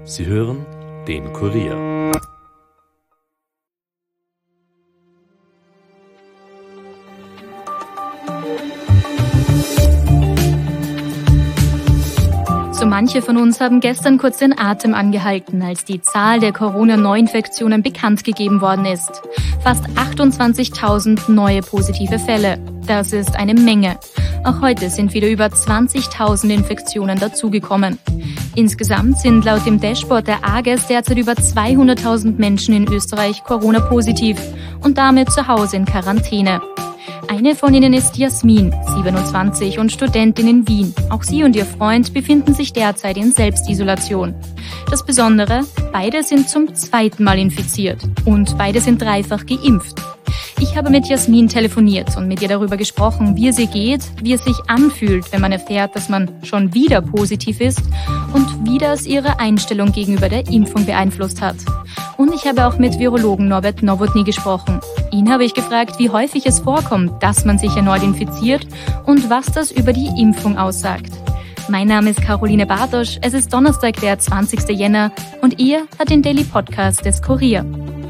Sie hören den Kurier. So manche von uns haben gestern kurz den Atem angehalten, als die Zahl der Corona-Neuinfektionen bekannt gegeben worden ist. Fast 28.000 neue positive Fälle. Das ist eine Menge. Auch heute sind wieder über 20.000 Infektionen dazugekommen. Insgesamt sind laut dem Dashboard der AGES derzeit über 200.000 Menschen in Österreich Corona-positiv und damit zu Hause in Quarantäne. Eine von ihnen ist Jasmin, 27 und Studentin in Wien. Auch sie und ihr Freund befinden sich derzeit in Selbstisolation. Das Besondere, beide sind zum zweiten Mal infiziert und beide sind dreifach geimpft. Ich habe mit Jasmin telefoniert und mit ihr darüber gesprochen, wie es ihr geht, wie es sich anfühlt, wenn man erfährt, dass man schon wieder positiv ist und wie das ihre Einstellung gegenüber der Impfung beeinflusst hat. Und ich habe auch mit Virologen Norbert Nowotny gesprochen. Ihn habe ich gefragt, wie häufig es vorkommt, dass man sich erneut infiziert und was das über die Impfung aussagt. Mein Name ist Caroline Bartosch, es ist Donnerstag, der 20. Jänner und ihr hört den Daily Podcast des Kurier.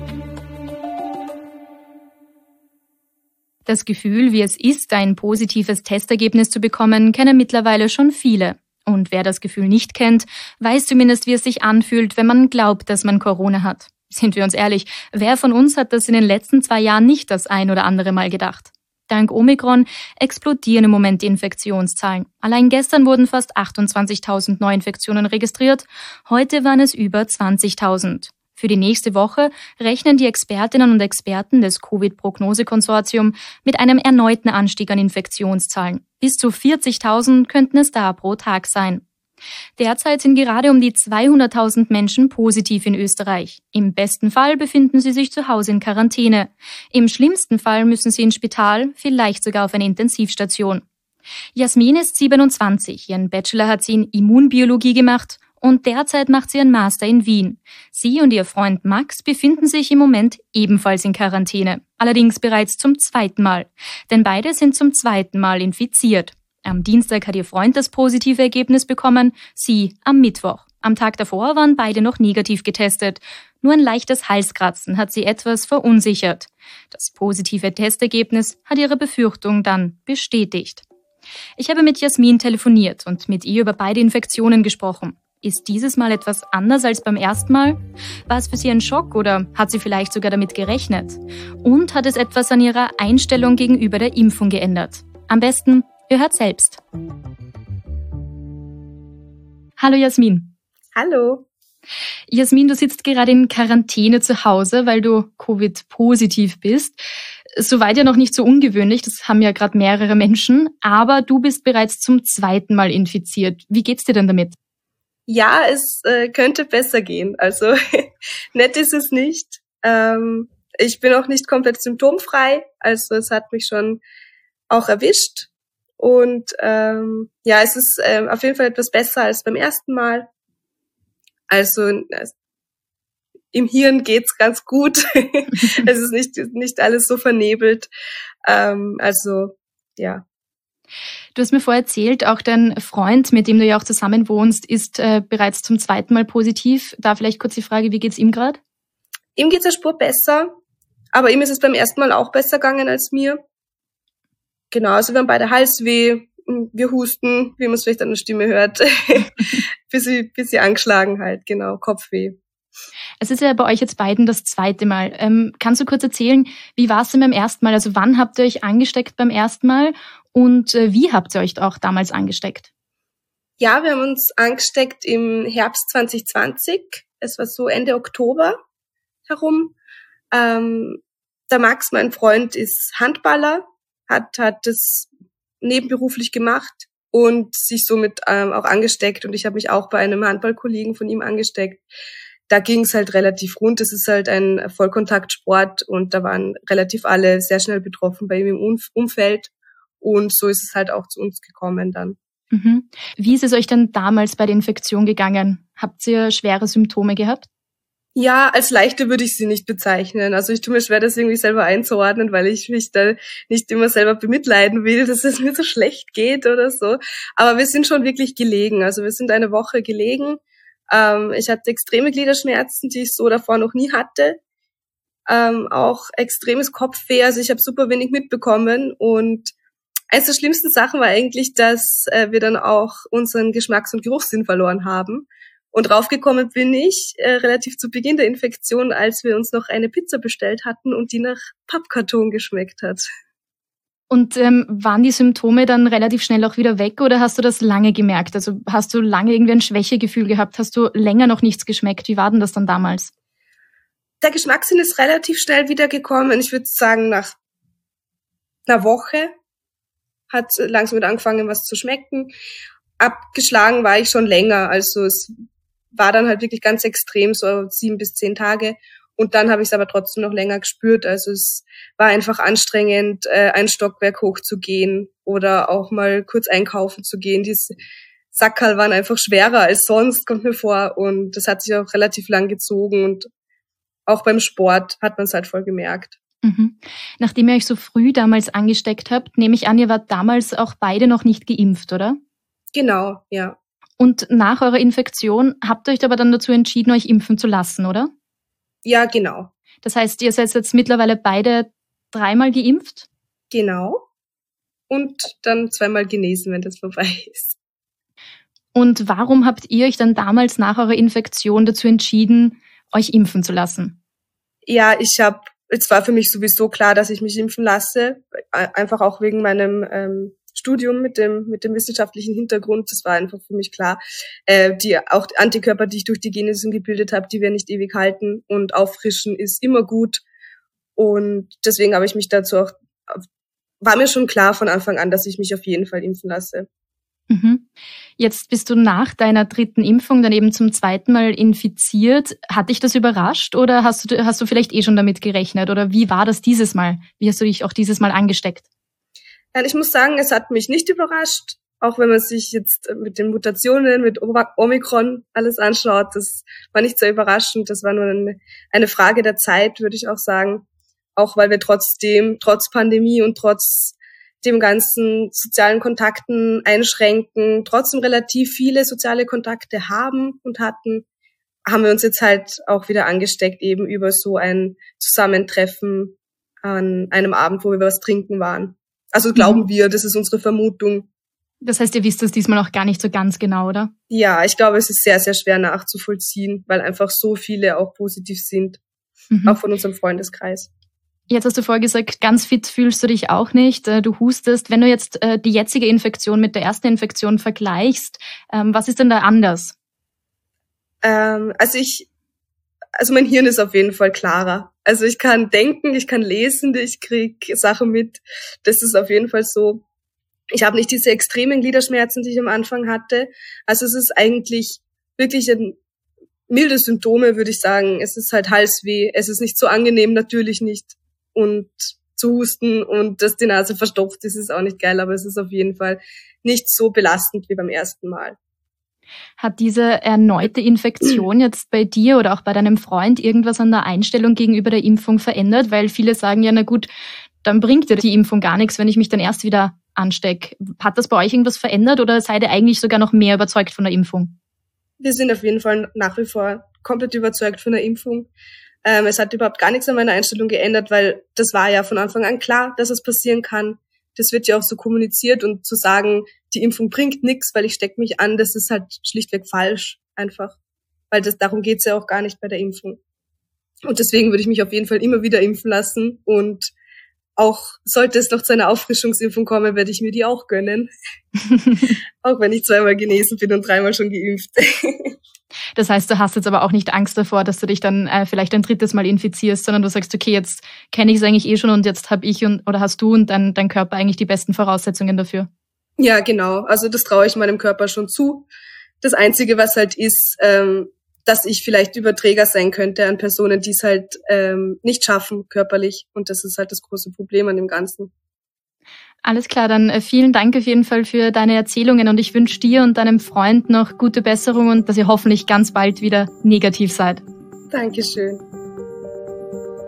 Das Gefühl, wie es ist, ein positives Testergebnis zu bekommen, kennen mittlerweile schon viele. Und wer das Gefühl nicht kennt, weiß zumindest, wie es sich anfühlt, wenn man glaubt, dass man Corona hat. Sind wir uns ehrlich, wer von uns hat das in den letzten 2 Jahren nicht das ein oder andere Mal gedacht? Dank Omikron explodieren im Moment die Infektionszahlen. Allein gestern wurden fast 28.000 Neuinfektionen registriert, heute waren es über 20.000. Für die nächste Woche rechnen die Expertinnen und Experten des Covid-Prognose-Konsortium mit einem erneuten Anstieg an Infektionszahlen. Bis zu 40.000 könnten es da pro Tag sein. Derzeit sind gerade um die 200.000 Menschen positiv in Österreich. Im besten Fall befinden sie sich zu Hause in Quarantäne. Im schlimmsten Fall müssen sie ins Spital, vielleicht sogar auf eine Intensivstation. Jasmin ist 27. Ihren Bachelor hat sie in Immunbiologie gemacht und derzeit macht sie ihren Master in Wien. Sie und ihr Freund Max befinden sich im Moment ebenfalls in Quarantäne. Allerdings bereits zum 2. Mal. Denn beide sind zum 2. Mal infiziert. Am Dienstag hat ihr Freund das positive Ergebnis bekommen, sie am Mittwoch. Am Tag davor waren beide noch negativ getestet. Nur ein leichtes Halskratzen hat sie etwas verunsichert. Das positive Testergebnis hat ihre Befürchtung dann bestätigt. Ich habe mit Jasmin telefoniert und mit ihr über beide Infektionen gesprochen. Ist dieses Mal etwas anders als beim ersten Mal? War es für sie ein Schock oder hat sie vielleicht sogar damit gerechnet? Und hat es etwas an ihrer Einstellung gegenüber der Impfung geändert? Am besten, ihr hört selbst. Hallo Jasmin. Hallo. Jasmin, du sitzt gerade in Quarantäne zu Hause, weil du Covid-positiv bist. Soweit ja noch nicht so ungewöhnlich, das haben ja gerade mehrere Menschen, aber du bist bereits zum 2. Mal infiziert. Wie geht's dir denn damit? Ja, es könnte besser gehen. Also nett ist es nicht. Ich bin auch nicht komplett symptomfrei, also es hat mich schon auch erwischt. Und ja, es ist auf jeden Fall etwas besser als beim ersten Mal. Also im Hirn geht's ganz gut. Es ist nicht alles so vernebelt. Also ja. Du hast mir vorher erzählt, auch dein Freund, mit dem du ja auch zusammen wohnst, ist bereits zum 2. Mal positiv. Da vielleicht kurz die Frage, wie geht's ihm gerade? Ihm geht's eine Spur besser, aber ihm ist es beim ersten Mal auch besser gegangen als mir. Genau, also wir haben beide Halsweh, wir husten, wie man es vielleicht an der Stimme hört, bisschen angeschlagen halt, genau, Kopfweh. Es ist ja bei euch jetzt beiden das 2. Mal. Kannst du kurz erzählen, wie war es denn beim ersten Mal? Also wann habt ihr euch angesteckt beim ersten Mal und wie habt ihr euch auch damals angesteckt? Ja, wir haben uns angesteckt im Herbst 2020. Es war so Ende Oktober herum. Der Max, mein Freund, ist Handballer, hat das nebenberuflich gemacht und sich somit auch angesteckt. Und ich habe mich auch bei einem Handballkollegen von ihm angesteckt. Da ging es halt relativ rund. Es ist halt ein Vollkontaktsport und da waren relativ alle sehr schnell betroffen bei ihm im Umfeld. Und so ist es halt auch zu uns gekommen dann. Mhm. Wie ist es euch denn damals bei der Infektion gegangen? Habt ihr schwere Symptome gehabt? Ja, als leichte würde ich sie nicht bezeichnen. Also ich tue mir schwer, das irgendwie selber einzuordnen, weil ich mich da nicht immer selber bemitleiden will, dass es mir so schlecht geht oder so. Aber wir sind schon wirklich gelegen. Also wir sind eine Woche gelegen. Ich hatte extreme Gliederschmerzen, die ich so davor noch nie hatte. Auch extremes Kopfweh, also ich habe super wenig mitbekommen. Und eines der schlimmsten Sachen war eigentlich, dass wir dann auch unseren Geschmacks- und Geruchssinn verloren haben. Und draufgekommen bin ich relativ zu Beginn der Infektion, als wir uns noch eine Pizza bestellt hatten und die nach Pappkarton geschmeckt hat. Und waren die Symptome dann relativ schnell auch wieder weg oder hast du das lange gemerkt? Also hast du lange irgendwie ein Schwächegefühl gehabt? Hast du länger noch nichts geschmeckt? Wie war denn das dann damals? Der Geschmackssinn ist relativ schnell wiedergekommen. Ich würde sagen, nach einer Woche hat langsam wieder angefangen, was zu schmecken. Abgeschlagen war ich schon länger. Also es war dann halt wirklich ganz extrem, so 7 bis 10 Tage. Und dann habe ich es aber trotzdem noch länger gespürt. Also es war einfach anstrengend, ein Stockwerk hochzugehen oder auch mal kurz einkaufen zu gehen. Diese Sackerl waren einfach schwerer als sonst, kommt mir vor. Und das hat sich auch relativ lang gezogen. Und auch beim Sport hat man es halt voll gemerkt. Mhm. Nachdem ihr euch so früh damals angesteckt habt, nehme ich an, ihr wart damals auch beide noch nicht geimpft, oder? Genau, ja. Und nach eurer Infektion habt ihr euch aber dann dazu entschieden, euch impfen zu lassen, oder? Ja, genau. Das heißt, ihr seid jetzt mittlerweile beide 3-mal geimpft? Genau. Und dann 2-mal genesen, wenn das vorbei ist. Und warum habt ihr euch dann damals nach eurer Infektion dazu entschieden, euch impfen zu lassen? Ja, es war für mich sowieso klar, dass ich mich impfen lasse. Einfach auch wegen meinem Studium mit dem wissenschaftlichen Hintergrund. Das war einfach für mich klar. Auch die Antikörper, die ich durch die Genesung gebildet habe, die werden nicht ewig halten. Und auffrischen ist immer gut. Und deswegen habe ich mich dazu auch, war mir schon klar von Anfang an, dass ich mich auf jeden Fall impfen lasse. Mhm. Jetzt bist du nach deiner 3. Impfung dann eben zum 2. Mal infiziert. Hat dich das überrascht oder hast du vielleicht schon damit gerechnet? Oder wie war das dieses Mal? Wie hast du dich auch dieses Mal angesteckt? Ja, ich muss sagen, es hat mich nicht überrascht. Auch wenn man sich jetzt mit den Mutationen, mit Omikron alles anschaut, das war nicht sehr überraschend. Das war nur eine Frage der Zeit, würde ich auch sagen. Auch weil wir trotz Pandemie und trotz dem ganzen sozialen Kontakten einschränken, trotzdem relativ viele soziale Kontakte haben und hatten, haben wir uns jetzt halt auch wieder angesteckt, eben über so ein Zusammentreffen an einem Abend, wo wir was trinken waren. Also glauben wir, das ist unsere Vermutung. Das heißt, ihr wisst das diesmal auch gar nicht so ganz genau, oder? Ja, ich glaube, es ist sehr, sehr schwer nachzuvollziehen, weil einfach so viele auch positiv sind, auch von unserem Freundeskreis. Jetzt hast du vorher gesagt, ganz fit fühlst du dich auch nicht, du hustest. Wenn du jetzt die jetzige Infektion mit der ersten Infektion vergleichst, was ist denn da anders? Also mein Hirn ist auf jeden Fall klarer. Also ich kann denken, ich kann lesen, ich krieg Sachen mit. Das ist auf jeden Fall so. Ich habe nicht diese extremen Gliederschmerzen, die ich am Anfang hatte. Also es ist eigentlich wirklich milde Symptome, würde ich sagen. Es ist halt Halsweh. Es ist nicht so angenehm, natürlich nicht. Und zu husten und dass die Nase verstopft ist, ist auch nicht geil, aber es ist auf jeden Fall nicht so belastend wie beim ersten Mal. Hat diese erneute Infektion jetzt bei dir oder auch bei deinem Freund irgendwas an der Einstellung gegenüber der Impfung verändert? Weil viele sagen ja, na gut, dann bringt dir die Impfung gar nichts, wenn ich mich dann erst wieder anstecke. Hat das bei euch irgendwas verändert oder seid ihr eigentlich sogar noch mehr überzeugt von der Impfung? Wir sind auf jeden Fall nach wie vor komplett überzeugt von der Impfung. Es hat überhaupt gar nichts an meiner Einstellung geändert, weil das war ja von Anfang an klar, dass es passieren kann. Das wird ja auch so kommuniziert und zu sagen, die Impfung bringt nichts, weil ich stecke mich an, das ist halt schlichtweg falsch einfach. Weil darum geht's ja auch gar nicht bei der Impfung. Und deswegen würde ich mich auf jeden Fall immer wieder impfen lassen und auch sollte es noch zu einer Auffrischungsimpfung kommen, werde ich mir die auch gönnen. Auch wenn ich 2-mal genesen bin und 3-mal schon geimpft. Das heißt, du hast jetzt aber auch nicht Angst davor, dass du dich dann vielleicht ein 3. Mal infizierst, sondern du sagst, okay, jetzt kenne ich es eigentlich schon und jetzt habe ich oder hast du und dein Körper eigentlich die besten Voraussetzungen dafür. Ja, genau. Also das traue ich meinem Körper schon zu. Das Einzige, was halt ist, dass ich vielleicht Überträger sein könnte an Personen, die es halt nicht schaffen körperlich. Und das ist halt das große Problem an dem Ganzen. Alles klar, dann vielen Dank auf jeden Fall für deine Erzählungen und ich wünsche dir und deinem Freund noch gute Besserung und dass ihr hoffentlich ganz bald wieder negativ seid. Dankeschön.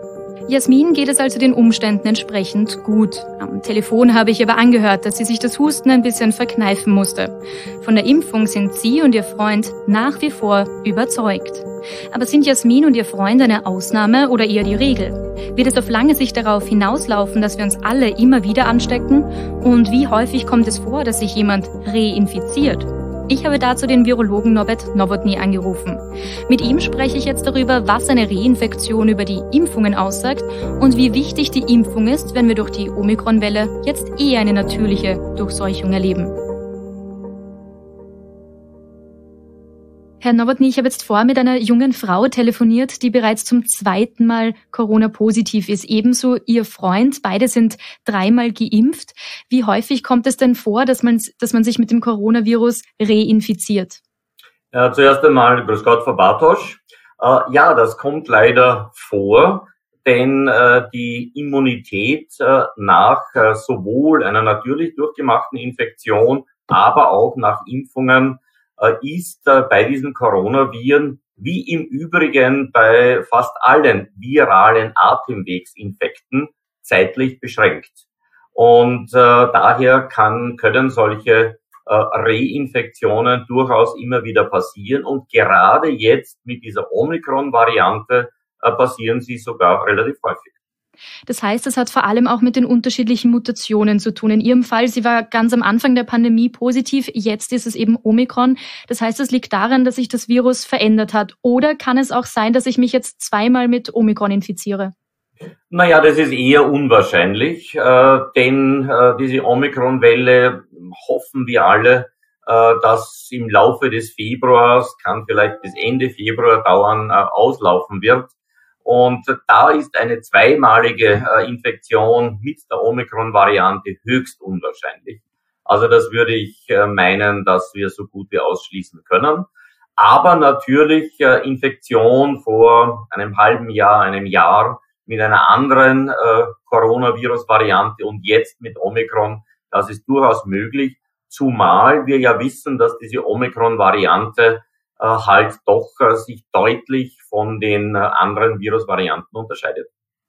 Jasmin geht es also den Umständen entsprechend gut. Am Telefon habe ich aber angehört, dass sie sich das Husten ein bisschen verkneifen musste. Von der Impfung sind sie und ihr Freund nach wie vor überzeugt. Aber sind Jasmin und ihr Freund eine Ausnahme oder eher die Regel? Wird es auf lange Sicht darauf hinauslaufen, dass wir uns alle immer wieder anstecken? Und wie häufig kommt es vor, dass sich jemand reinfiziert? Ich habe dazu den Virologen Norbert Nowotny angerufen. Mit ihm spreche ich jetzt darüber, was eine Reinfektion über die Impfungen aussagt und wie wichtig die Impfung ist, wenn wir durch die Omikron-Welle jetzt eher eine natürliche Durchseuchung erleben. Herr Nowotny, ich habe jetzt vorher mit einer jungen Frau telefoniert, die bereits zum 2. Mal Corona-positiv ist. Ebenso ihr Freund. Beide sind 3-mal geimpft. Wie häufig kommt es denn vor, dass man sich mit dem Coronavirus reinfiziert? Zuerst einmal grüß Gott, Frau Bartosch. Ja, das kommt leider vor, denn die Immunität nach sowohl einer natürlich durchgemachten Infektion, aber auch nach Impfungen ist bei diesen Coronaviren wie im Übrigen bei fast allen viralen Atemwegsinfekten zeitlich beschränkt. Und daher können solche Reinfektionen durchaus immer wieder passieren. Und gerade jetzt mit dieser Omikron-Variante passieren sie sogar relativ häufig. Das heißt, es hat vor allem auch mit den unterschiedlichen Mutationen zu tun. In Ihrem Fall, sie war ganz am Anfang der Pandemie positiv, jetzt ist es eben Omikron. Das heißt, es liegt daran, dass sich das Virus verändert hat. Oder kann es auch sein, dass ich mich jetzt 2-mal mit Omikron infiziere? Naja, das ist eher unwahrscheinlich, denn diese Omikron-Welle hoffen wir alle, dass im Laufe des Februars, kann vielleicht bis Ende Februar dauern, auslaufen wird. Und da ist eine 2-malige Infektion mit der Omikron-Variante höchst unwahrscheinlich. Also das würde ich meinen, dass wir so gut wie ausschließen können. Aber natürlich Infektion vor einem halben Jahr, einem Jahr mit einer anderen Coronavirus-Variante und jetzt mit Omikron, das ist durchaus möglich. Zumal wir ja wissen, dass diese Omikron-Variante halt doch sich deutlich von den anderen Virusvarianten unterscheidet.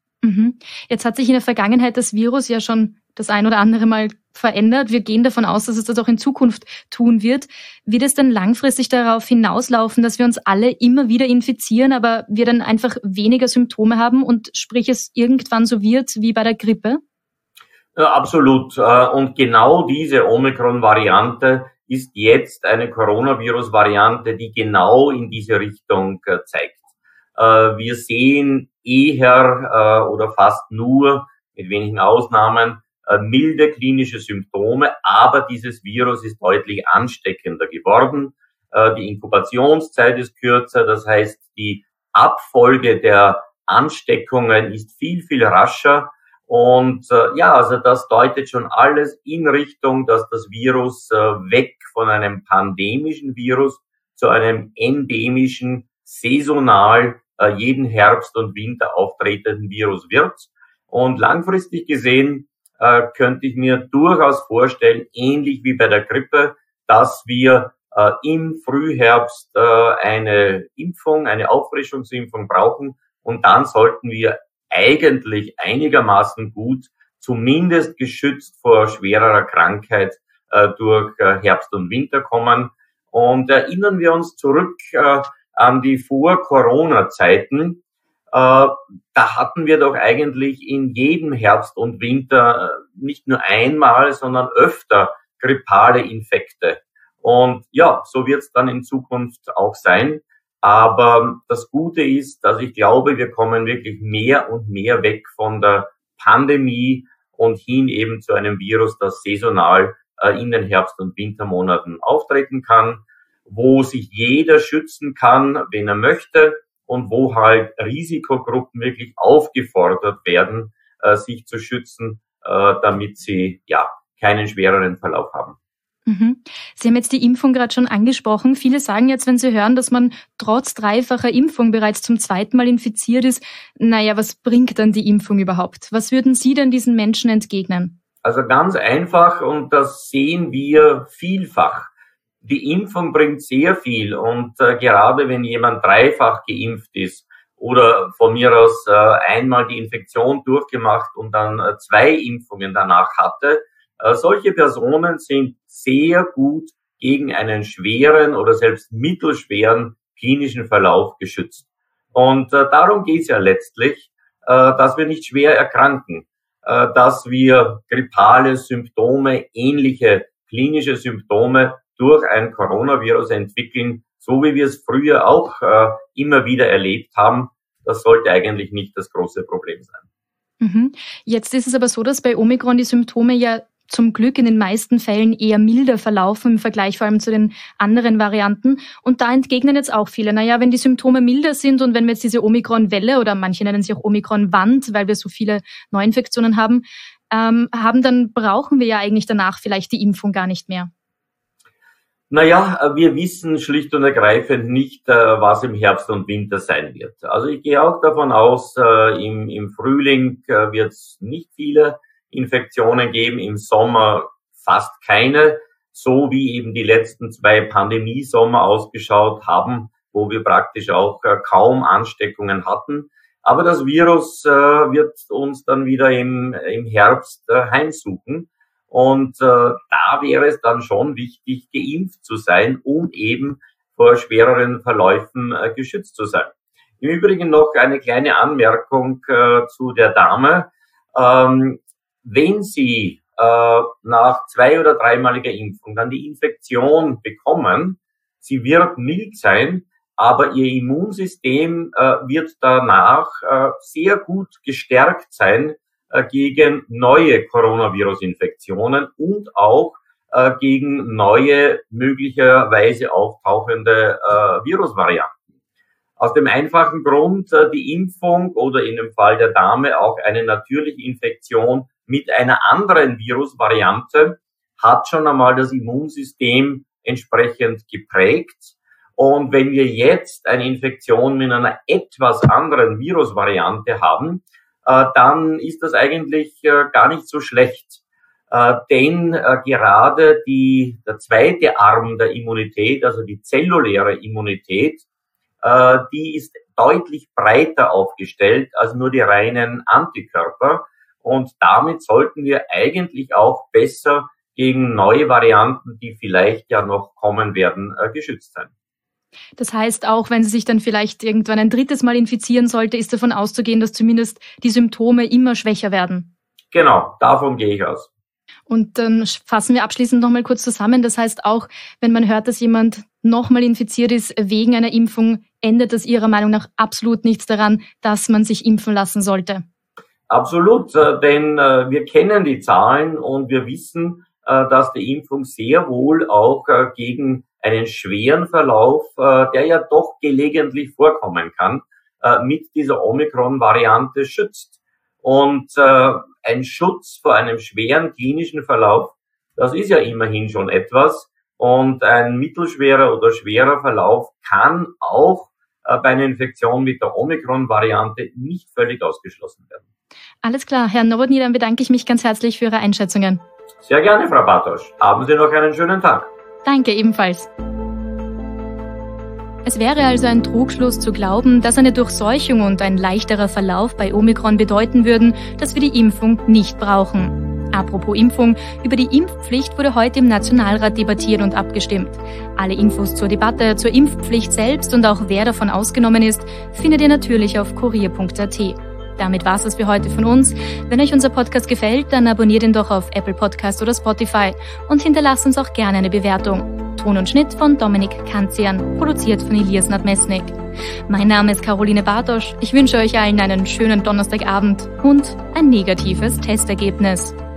Jetzt hat sich in der Vergangenheit das Virus ja schon das ein oder andere Mal verändert. Wir gehen davon aus, dass es das auch in Zukunft tun wird. Wird es denn langfristig darauf hinauslaufen, dass wir uns alle immer wieder infizieren, aber wir dann einfach weniger Symptome haben und sprich es irgendwann so wird wie bei der Grippe? Ja, absolut. Und genau diese Omikron-Variante ist jetzt eine Coronavirus-Variante, die genau in diese Richtung zeigt. Wir sehen eher oder fast nur, mit wenigen Ausnahmen, milde klinische Symptome, aber dieses Virus ist deutlich ansteckender geworden. Die Inkubationszeit ist kürzer, das heißt, die Abfolge der Ansteckungen ist viel, viel rascher. Und also das deutet schon alles in Richtung, dass das Virus weg von einem pandemischen Virus zu einem endemischen, saisonal jeden Herbst und Winter auftretenden Virus wird. Und langfristig gesehen könnte ich mir durchaus vorstellen, ähnlich wie bei der Grippe, dass wir im Frühherbst eine Impfung, eine Auffrischungsimpfung brauchen. Und dann sollten wir eigentlich einigermaßen gut, zumindest geschützt vor schwererer Krankheit durch Herbst und Winter kommen. Und erinnern wir uns zurück an die Vor-Corona-Zeiten. Da hatten wir doch eigentlich in jedem Herbst und Winter nicht nur einmal, sondern öfter grippale Infekte. Und ja, so wird es dann in Zukunft auch sein. Aber das Gute ist, dass ich glaube, wir kommen wirklich mehr und mehr weg von der Pandemie und hin eben zu einem Virus, das saisonal in den Herbst- und Wintermonaten auftreten kann, wo sich jeder schützen kann, wenn er möchte und wo halt Risikogruppen wirklich aufgefordert werden, sich zu schützen, damit sie keinen schwereren Verlauf haben. Sie haben jetzt die Impfung gerade schon angesprochen. Viele sagen jetzt, wenn sie hören, dass man trotz 3-facher Impfung bereits zum 2. Mal infiziert ist, naja, was bringt dann die Impfung überhaupt? Was würden Sie denn diesen Menschen entgegnen? Also ganz einfach, und das sehen wir vielfach. Die Impfung bringt sehr viel und gerade wenn jemand 3-fach geimpft ist oder von mir aus einmal die Infektion durchgemacht und dann 2 Impfungen danach hatte. Solche Personen sind sehr gut gegen einen schweren oder selbst mittelschweren klinischen Verlauf geschützt. Und darum geht es ja letztlich, dass wir nicht schwer erkranken, dass wir grippale Symptome, ähnliche klinische Symptome durch ein Coronavirus entwickeln, so wie wir es früher auch immer wieder erlebt haben. Das sollte eigentlich nicht das große Problem sein. Jetzt ist es aber so, dass bei Omikron die Symptome ja zum Glück in den meisten Fällen eher milder verlaufen im Vergleich vor allem zu den anderen Varianten. Und da entgegnen jetzt auch viele, wenn die Symptome milder sind und wenn wir jetzt diese Omikron-Welle oder manche nennen sie auch Omikron-Wand, weil wir so viele Neuinfektionen haben, dann brauchen wir ja eigentlich danach vielleicht die Impfung gar nicht mehr. Wir wissen schlicht und ergreifend nicht, was im Herbst und Winter sein wird. Also ich gehe auch davon aus, im Frühling wird es nicht viele Infektionen geben, im Sommer fast keine, so wie eben die letzten 2 Pandemiesommer ausgeschaut haben, wo wir praktisch auch kaum Ansteckungen hatten. Aber das Virus wird uns dann wieder im Herbst heimsuchen. Und da wäre es dann schon wichtig, geimpft zu sein, um eben vor schwereren Verläufen geschützt zu sein. Im Übrigen noch eine kleine Anmerkung zu der Dame. Wenn Sie nach 2- oder 3-maliger Impfung dann die Infektion bekommen, sie wird mild sein, aber Ihr Immunsystem wird danach sehr gut gestärkt sein gegen neue Coronavirus-Infektionen und auch gegen neue, möglicherweise auftauchende Virusvarianten. Aus dem einfachen Grund, die Impfung oder in dem Fall der Dame auch eine natürliche Infektion mit einer anderen Virusvariante hat schon einmal das Immunsystem entsprechend geprägt. Und wenn wir jetzt eine Infektion mit einer etwas anderen Virusvariante haben, dann ist das eigentlich gar nicht so schlecht. Denn gerade der zweite Arm der Immunität, also die zelluläre Immunität, die ist deutlich breiter aufgestellt als nur die reinen Antikörper. Und damit sollten wir eigentlich auch besser gegen neue Varianten, die vielleicht ja noch kommen werden, geschützt sein. Das heißt, auch wenn sie sich dann vielleicht irgendwann ein 3. Mal infizieren sollte, ist davon auszugehen, dass zumindest die Symptome immer schwächer werden. Genau, davon gehe ich aus. Und dann fassen wir abschließend nochmal kurz zusammen. Das heißt auch, wenn man hört, dass jemand nochmal infiziert ist wegen einer Impfung, ändert das Ihrer Meinung nach absolut nichts daran, dass man sich impfen lassen sollte? Absolut, denn wir kennen die Zahlen und wir wissen, dass die Impfung sehr wohl auch gegen einen schweren Verlauf, der ja doch gelegentlich vorkommen kann, mit dieser Omikron-Variante schützt. Und ein Schutz vor einem schweren klinischen Verlauf, das ist ja immerhin schon etwas. Und ein mittelschwerer oder schwerer Verlauf kann auch bei einer Infektion mit der Omikron-Variante nicht völlig ausgeschlossen werden. Alles klar, Herr Nowotny, dann bedanke ich mich ganz herzlich für Ihre Einschätzungen. Sehr gerne, Frau Bartosch. Haben Sie noch einen schönen Tag. Danke, ebenfalls. Es wäre also ein Trugschluss zu glauben, dass eine Durchseuchung und ein leichterer Verlauf bei Omikron bedeuten würden, dass wir die Impfung nicht brauchen. Apropos Impfung, über die Impfpflicht wurde heute im Nationalrat debattiert und abgestimmt. Alle Infos zur Debatte, zur Impfpflicht selbst und auch wer davon ausgenommen ist, findet ihr natürlich auf kurier.at. Damit war's es für heute von uns. Wenn euch unser Podcast gefällt, dann abonniert ihn doch auf Apple Podcast oder Spotify und hinterlasst uns auch gerne eine Bewertung. Ton und Schnitt von Dominik Kanzian, produziert von Elias Nadmesnik. Mein Name ist Caroline Bartosch. Ich wünsche euch allen einen schönen Donnerstagabend und ein negatives Testergebnis.